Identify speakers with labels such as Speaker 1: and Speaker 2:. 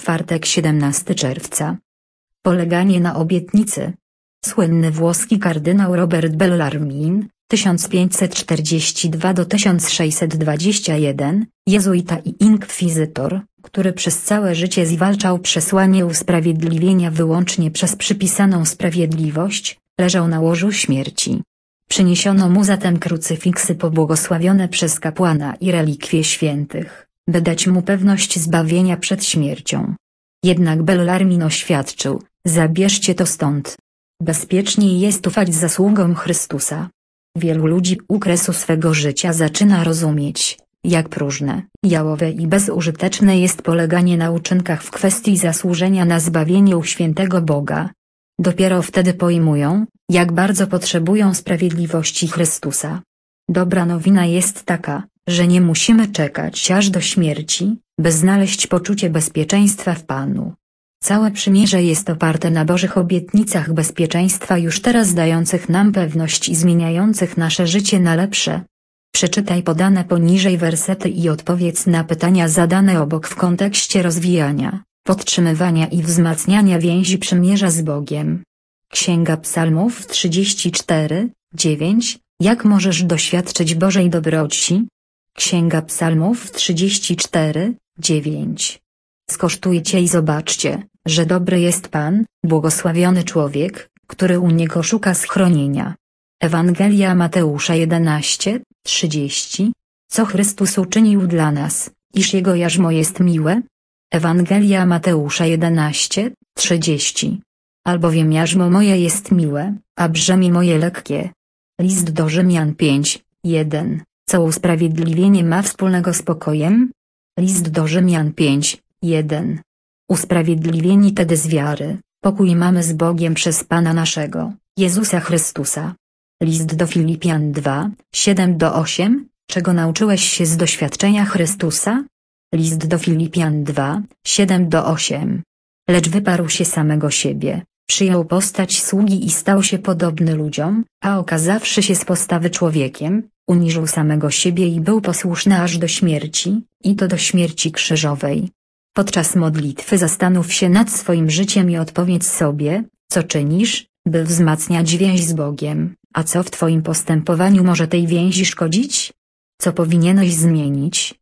Speaker 1: czwartek 17 czerwca. Poleganie na obietnicy. Słynny włoski kardynał Robert Bellarmine, 1542–1621, jezuita i inkwizytor, który przez całe życie zwalczał przesłanie usprawiedliwienia wyłącznie przez przypisaną sprawiedliwość, leżał na łożu śmierci. Przyniesiono mu zatem krucyfiksy pobłogosławione przez kapłana i relikwie świętych, by dać mu pewność zbawienia przed śmiercią. Jednak Bellarmine oświadczył: zabierzcie to stąd. Bezpieczniej jest ufać zasługom Chrystusa. Wielu ludzi u kresu swego życia zaczyna rozumieć, jak próżne, jałowe i bezużyteczne jest poleganie na uczynkach w kwestii zasłużenia na zbawienie u świętego Boga. Dopiero wtedy pojmują, jak bardzo potrzebują sprawiedliwości Chrystusa. Dobra nowina jest taka, że nie musimy czekać aż do śmierci, by znaleźć poczucie bezpieczeństwa w Panu. Całe przymierze jest oparte na Bożych obietnicach bezpieczeństwa już teraz dających nam pewność i zmieniających nasze życie na lepsze. Przeczytaj podane poniżej wersety i odpowiedz na pytania zadane obok w kontekście rozwijania, podtrzymywania i wzmacniania więzi przymierza z Bogiem. Księga Psalmów 34:9. Jak możesz doświadczyć Bożej dobroci? Księga Psalmów 34:9. Skosztujcie i zobaczcie, że dobry jest Pan, błogosławiony człowiek, który u Niego szuka schronienia. Ewangelia Mateusza 11:30. Co Chrystus uczynił dla nas, iż Jego jarzmo jest miłe? Ewangelia Mateusza 11:30. Albowiem jarzmo moje jest miłe, a brzemię moje lekkie. List do Rzymian 5:1. Co usprawiedliwienie ma wspólnego z pokojem? List do Rzymian 5:1. Usprawiedliwieni tedy z wiary, pokój mamy z Bogiem przez Pana naszego, Jezusa Chrystusa. List do Filipian 2:7–8. Czego nauczyłeś się z doświadczenia Chrystusa? List do Filipian 2:7–8. Lecz wyparł się samego siebie, przyjął postać sługi i stał się podobny ludziom, a okazawszy się z postawy człowiekiem, uniżył samego siebie i był posłuszny aż do śmierci, i to do śmierci krzyżowej. Podczas modlitwy zastanów się nad swoim życiem i odpowiedz sobie, co czynisz, by wzmacniać więź z Bogiem, a co w Twoim postępowaniu może tej więzi szkodzić? Co powinieneś zmienić,